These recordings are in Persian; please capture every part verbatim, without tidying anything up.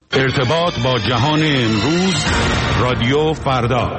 ارتباط با جهان امروز، رادیو فردا.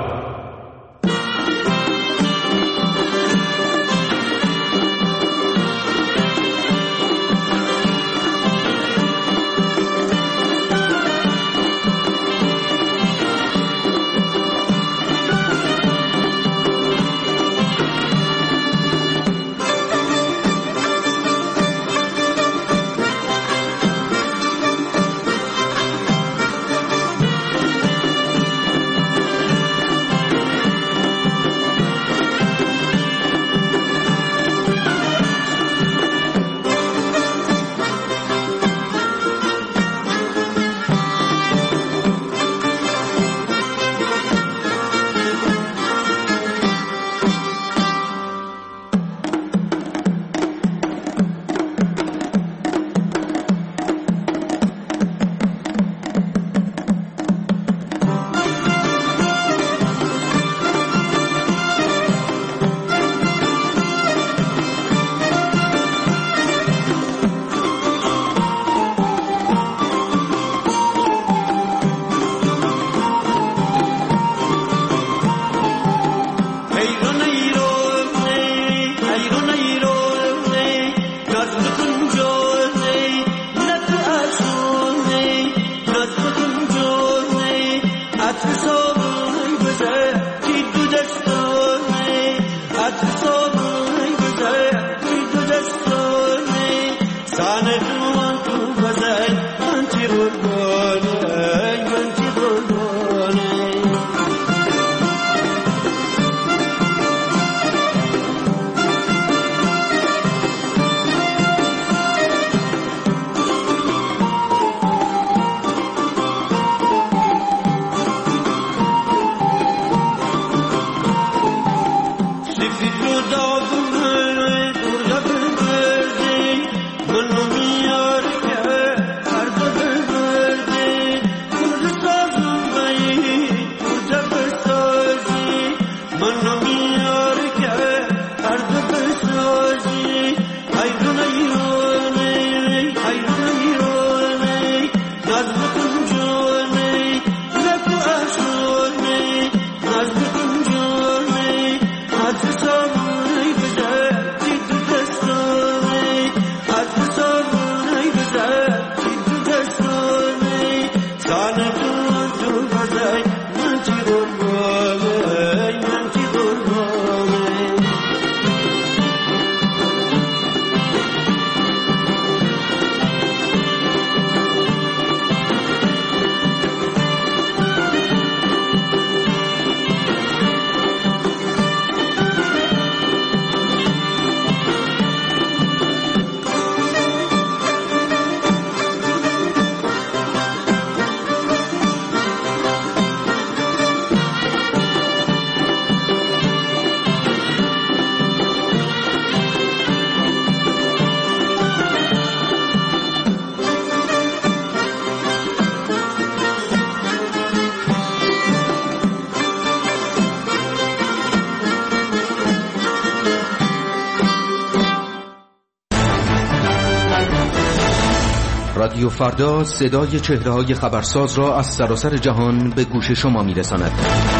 رادیو فردا صدای چهره‌های خبرساز را از سراسر جهان به گوش شما می‌رساند.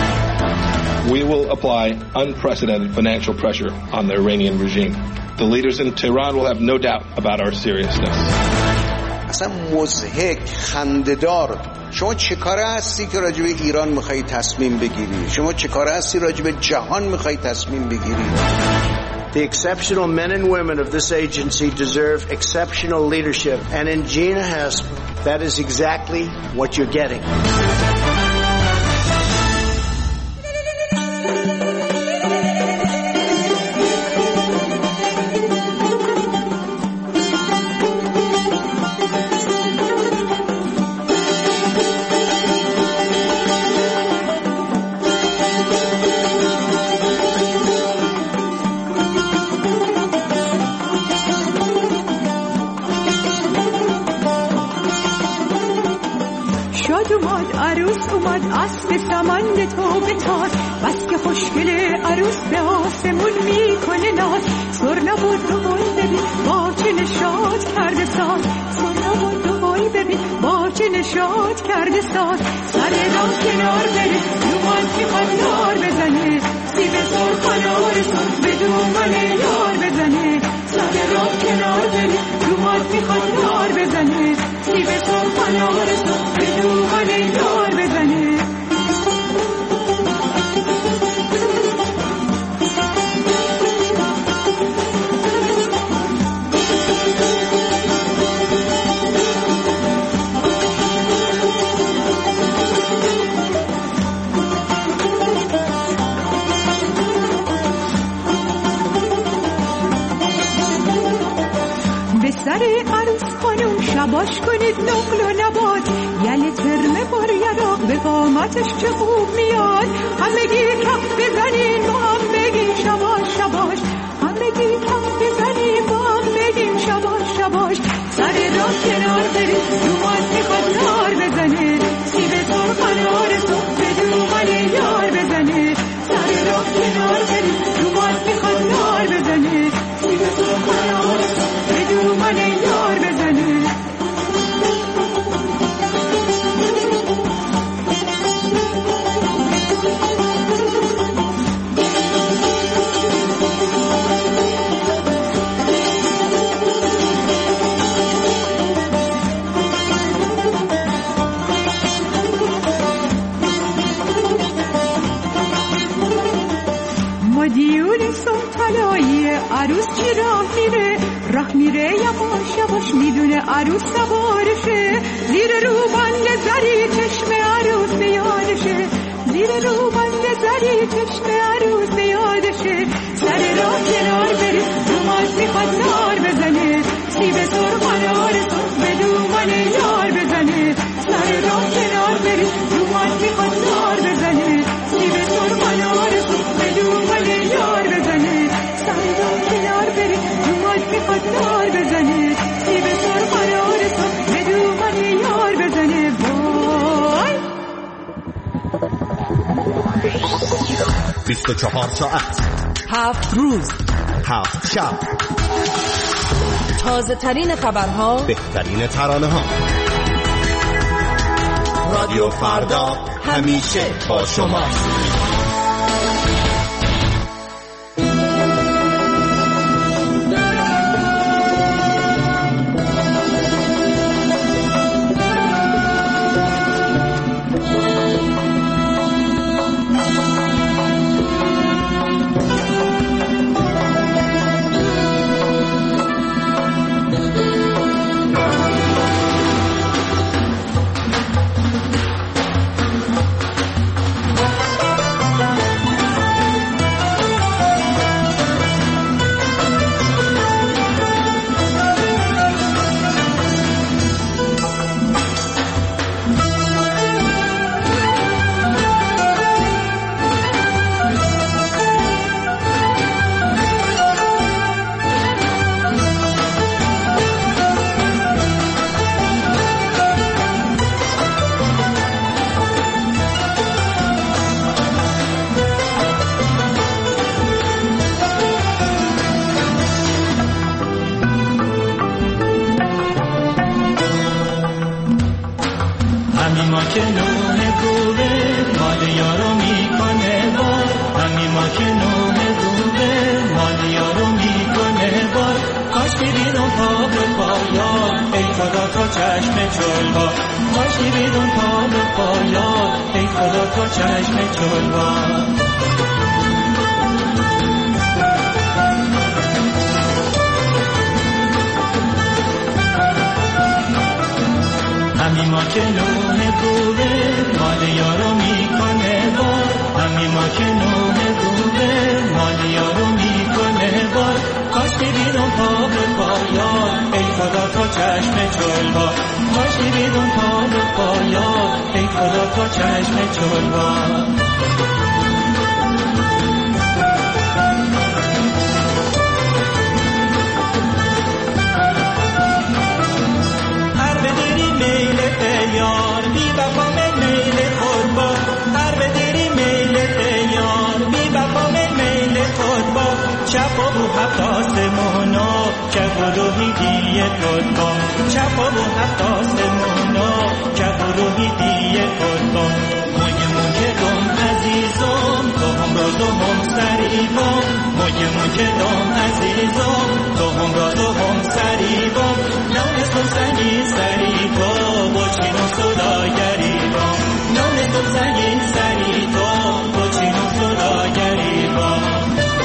We will apply unprecedented financial pressure on the Iranian regime. The leaders in Tehran will have no doubt about our seriousness. اصلا مضحک، خنده‌دار. شما چه کاره هستی که راجع به ایران می‌خوای تصمیم بگیری؟ شما چه کاره هستی راجع به جهان می‌خوای تصمیم بگیری؟ The exceptional men and women of this agency deserve exceptional leadership. And in Gina Haspel, that is exactly what you're getting. اسب سمند تو بتاز بس که خوشگل عروس به آسمون میکنه ناز سر نبود رو بول ببین با چه نشاد کرده ساز سر و دهل ببین با چه نشاط کرده ساز سر راه کنار بره دومان میخواد یار بزنه سیب سرخ و نارسان به دومان یار بزنه سر راه کنار بره دومان میخواد یار بزنه سیب سرخ و نارسان به دومان یار بزنه سر عروس خانم شباش کنید نقل و نبات یل ترمه بار یراق به قامتش چه خوب میاد همگی کف بزنین با هم بگیم شباش شباش همگی کف بزنین با هم بگیم شباش شباش سر راه کنار برید دومان میخواد یار بزنه سیب سرخ و نارسان به دومان یار بزنه سر راه کنار برید دومان میخواد یار بزنه سیب سرخ و نارسان به دومان یار بزنه مدیون سلطنایی عروس چی راه میره راه میره یواش یواش میدونه عروس سوارشه زیر روبند زری چشم عروس یادشه زیر روبند زری چشم عروس یادشه سر راه کنار بری دومان میخواد نار بزنه سیب سرخ و نارسان به دومان یار بزنه سر راه کنار بری دومان میخواد نار بزنه سیب سرخ و نارسان به دومان یار بزنه سر راه کنار بری دومان میخواد نار بزنه سیب سرخ و نارسان به دومان یار بزنه وای بیست و چهار ساعت هفت روز هفت شب تازه ترین خبرها بهترین ترانه ها رادیو فردا همیشه با شما روحیدی کدام چپا و حتی سمونا چپ و روحیدی کدام موی موی دام عزیزم تو هم راز و هم سریبام موی موی دام عزیزم تو هم راز و هم سریبام نونستم سنی سریبام با چین و صدا گریبام نونستم سنی سریبام با چین و صدا گریبام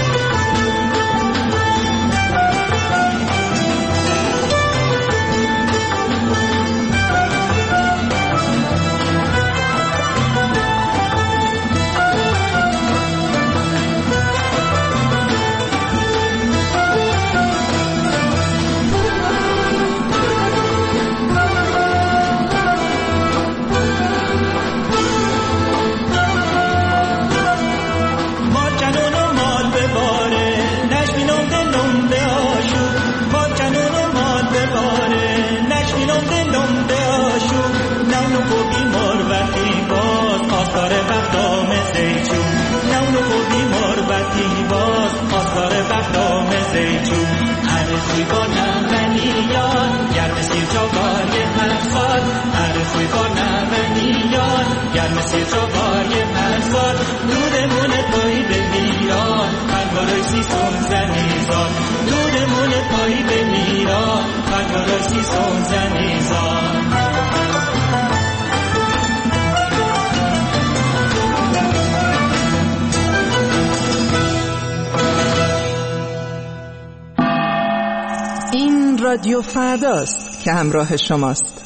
عرصی با نمنیان گرم سیر چاگای هر سال عرصی با نمنیان گرم سیر چاگای هر سال دودمون پایی به میران خلوار سیستم زنیزان دودمون پایی به میران خلوار سیستم زنیزان رادیو فرداست که همراه شماست.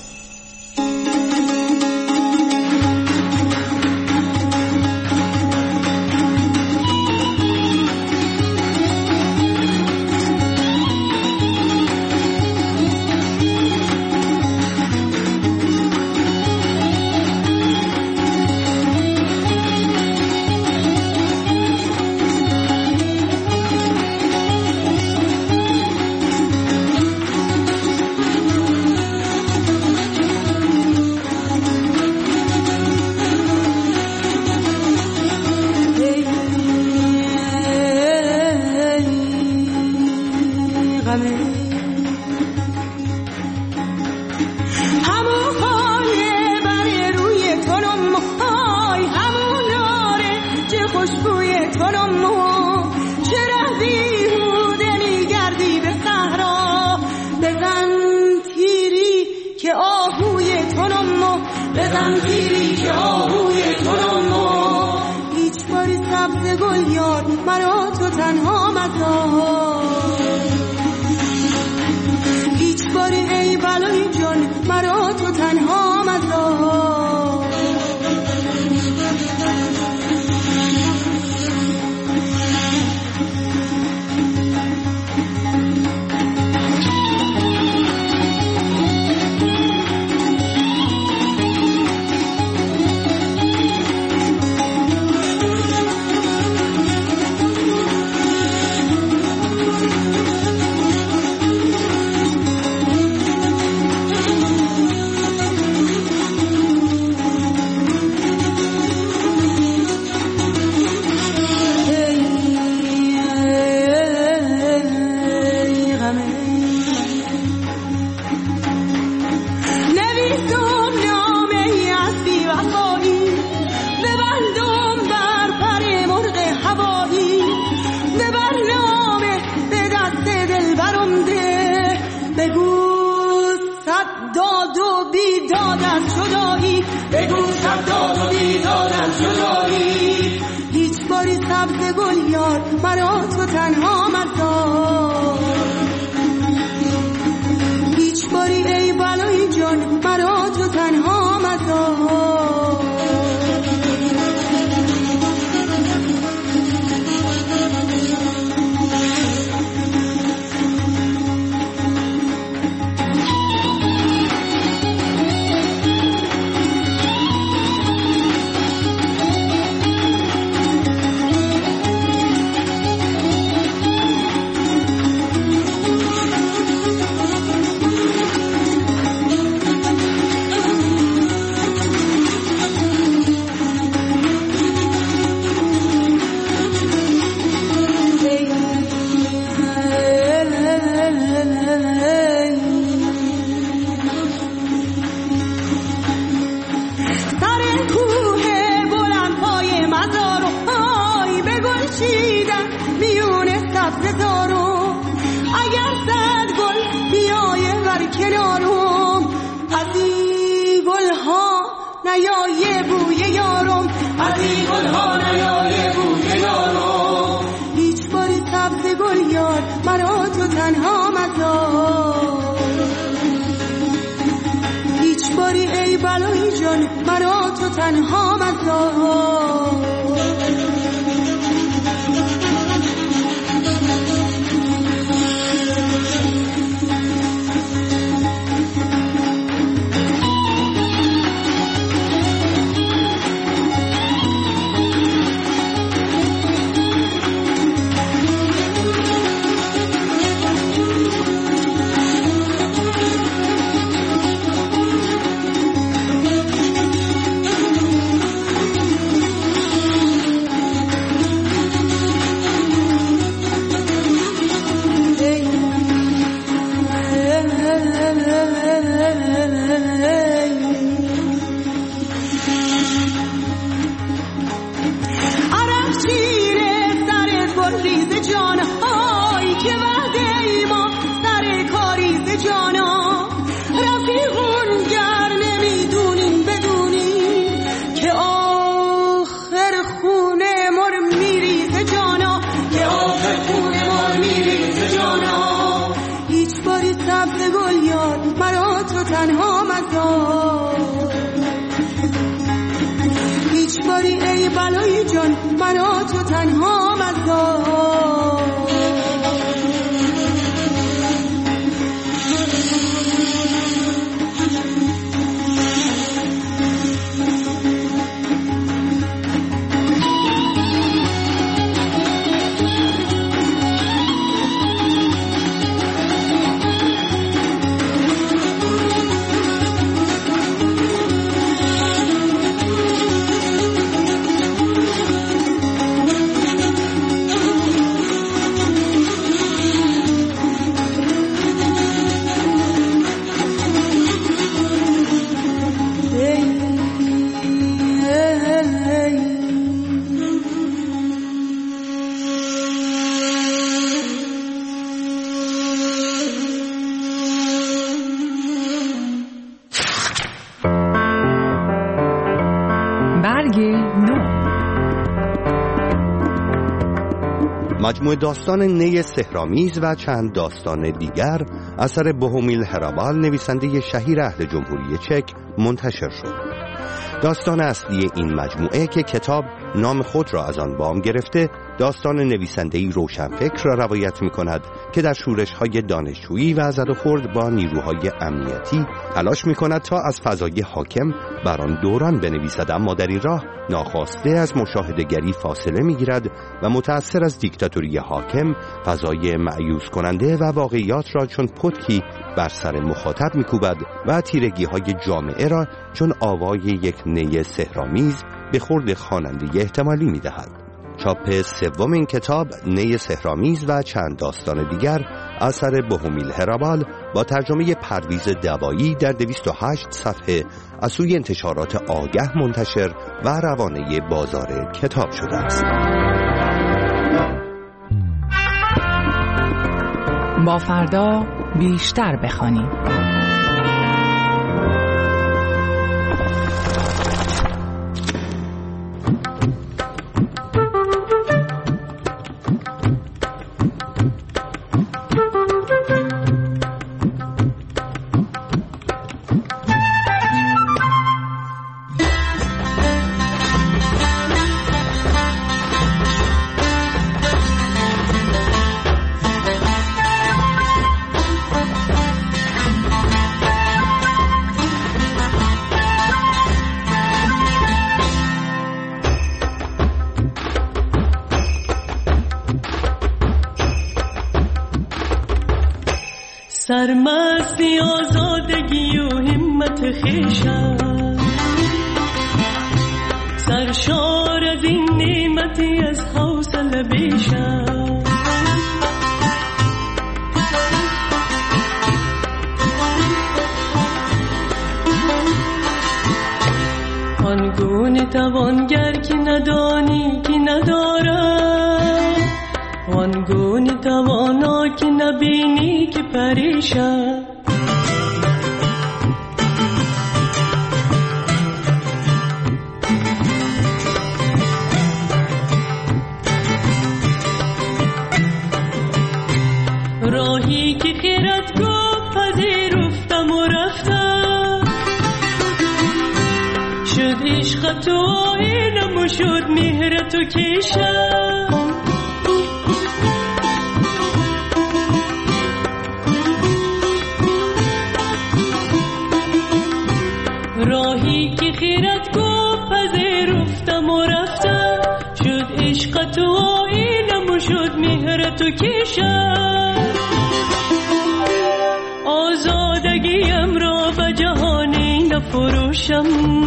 زارم اگر صد گل بیایه ور کنارم از این گل ها نیایه بوی یارم از این گل ها نیایه بوی یارم هیچ باری سبز گل یار مرا تو تنها مزار هیچ باری ای بلای جان مرا تو تنها مزار بلای جان مرا تو تنها مزار مجموعه داستان نی سحرآمیز و چند داستان دیگر اثر بوهومیل هرابال نویسنده شهیر اهل جمهوری چک منتشر شد. داستان اصلی این مجموعه که کتاب نام خود را از آن وام گرفته داستان نویسنده‌ای روشنفکر را روایت می‌کند که در شورش‌های دانشجویی و زدوخورد با نیروهای امنیتی تلاش می‌کند تا از فضای حاکم بر آن دوران بنویسد، اما در این راه ناخواسته از مشاهده‌گری فاصله می‌گیرد و متأثر از دیکتاتوری حاکم فضای مأیوس کننده و واقعیات را چون پتکی بر سر مخاطب می‌کوبد و تیرگی‌های جامعه را چون آوای یک نی سحرآمیز به خورد خواننده احتمالی می‌دهد. چاپ سوم این کتاب نی سحرآمیز و چند داستان دیگر اثر بوهومیل هرابال با ترجمه پرویز دوایی در دویست و هشت صفحه از سوی انتشارات آگه منتشر و روانه بازار کتاب شده است. با فردا بیشتر بخوانیم. سرمستی آزادگی و همت خویشم، سرشار از این نعمتی از حوصله بیشم. آنگونه توانگر که ندانی که ندارد، وانگونی توانا که نبینی که پریشان راهی که خیرت گفت پذیرفتم و رفتم شد عشق تو آینم و شد مهر تو کشم راهی که خیرت گفت پذیرفتم و رفتم شد عشق تو آینم و شد مهر تو کشم آزادگیم را به جهانی نفروشم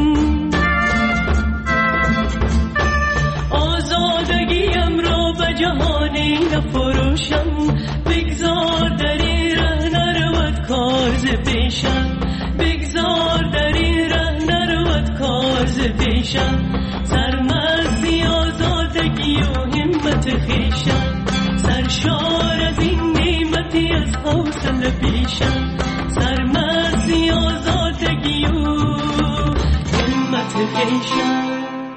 آزادگیم را به جهانی نفروشم بگذار در این ره نرود کار ز پیشم بگذار در این ره نرود کار ز پیشم سرمستی آزادگی و همت خویشم سرشار از این نعمتی از حوصله پیشم سرمستی آزادگی و همت خویشم.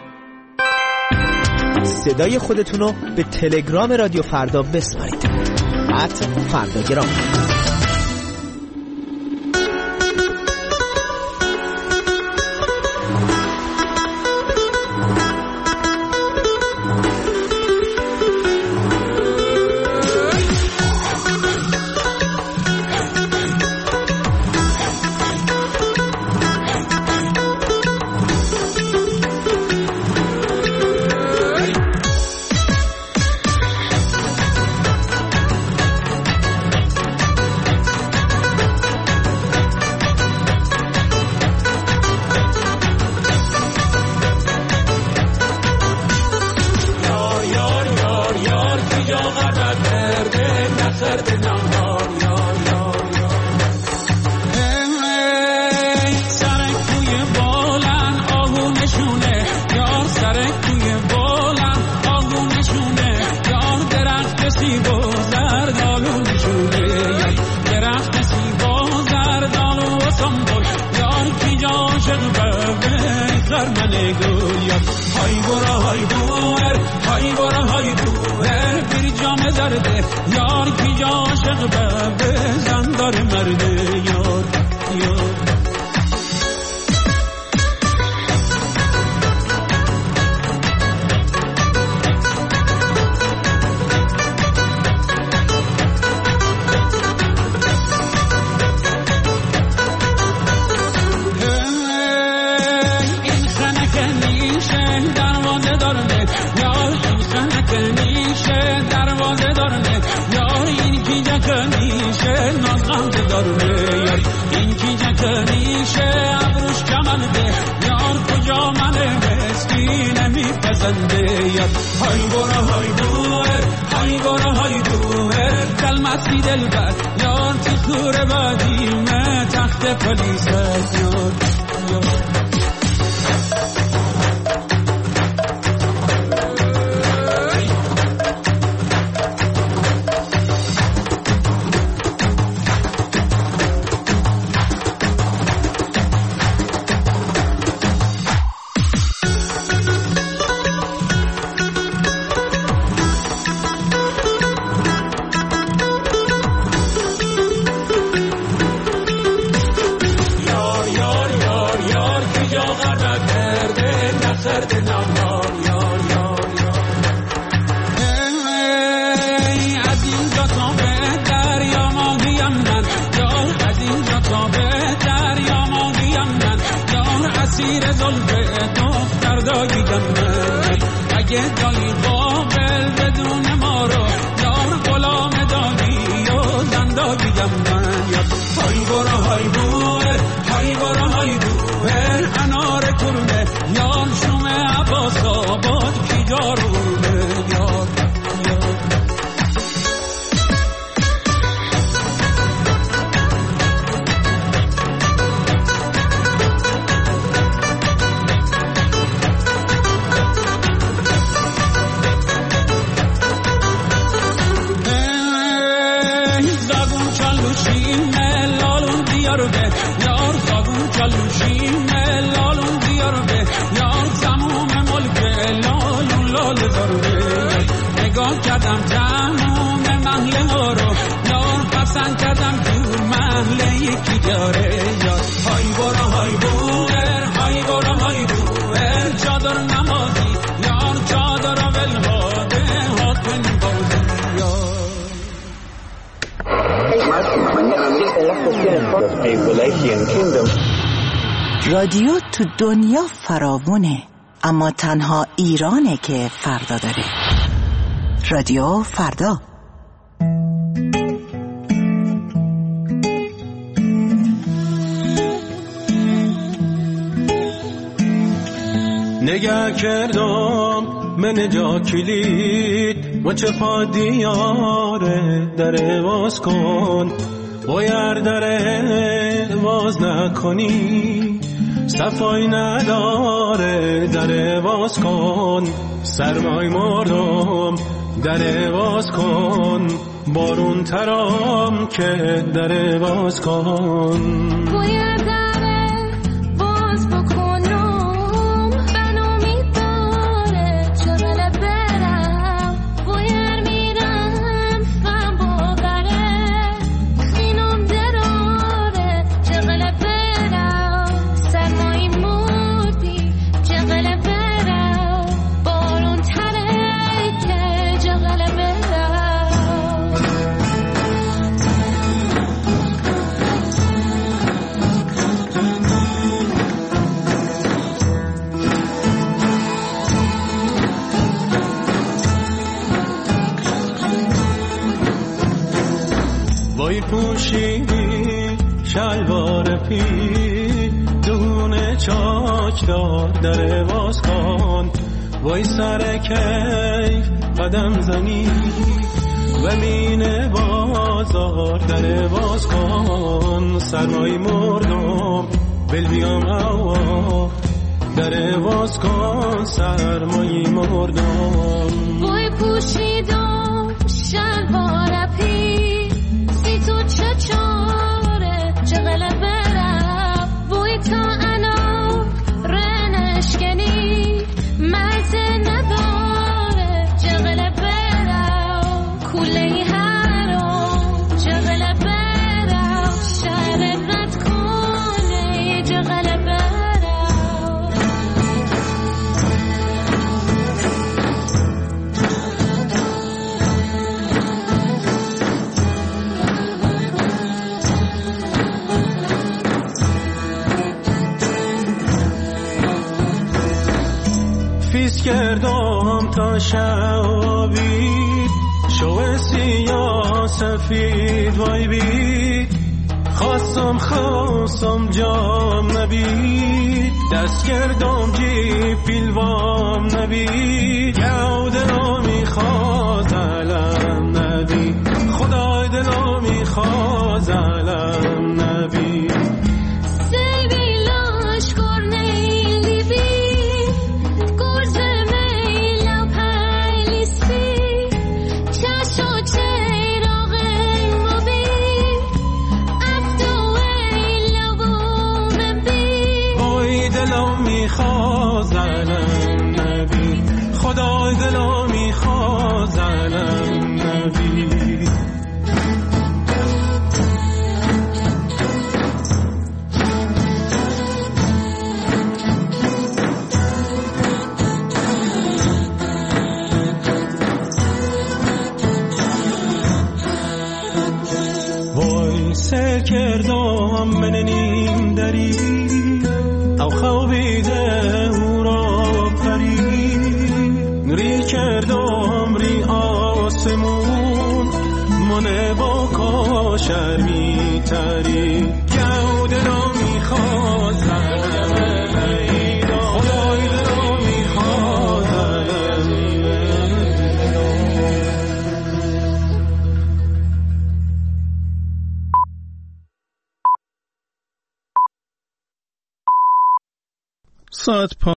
صدای خودتونو به تلگرام رادیو فردا بسپارید ات فرداگرام. اهل یکی داره یاد های برا های بوگر های برا های بوگر چادر نمازی یار چادر ولهاده حاکم بودن یار رادیو تو دنیا فراوونه، اما تنها ایرانه که فردا داره. رادیو فردا. نگه کردم من جا کلید و چه پا دیاره در باز کن بایر در باز نکنی صفای نداره در باز کن سرمای مردم در باز کن بارون ترام که در باز کن باید در باز بکنم بنامی داره چغل برم باید میرم فهم باقره خینم دراره چغل برم سرمایی مردی چغل برم بارون تره که چغل برم وای پوشیدی شلوار پی دونه چاک دار در باز کن وای سر کیف قدم زنی و مین بازار در باز کن سرمای مردم بل بیام هوا در باز کن سرمای مردم وای پوشیدم شلوار پی تو چه چاره چغل برم بوی تا انا رنشکنی مزه نداره چغل برم کوله هرم چغل برم شهر رد کنه چغل برم فیس کردم تا شبی شو سیاه سفید وای بی خواستم خواستم جام نبید دست کردم جی پیلوام نبید یو دلو میخواز علم نبید خدای دلو میخواز علم نبید میخوازنم نبی خدای دلو میخوازنم نبی وای سر کردم من نیم دری او خوابیده او را پری ری کردم ری آسمون منه با کاشر می تری گو دلو میخوازم خدای دلو میخوازم ساعت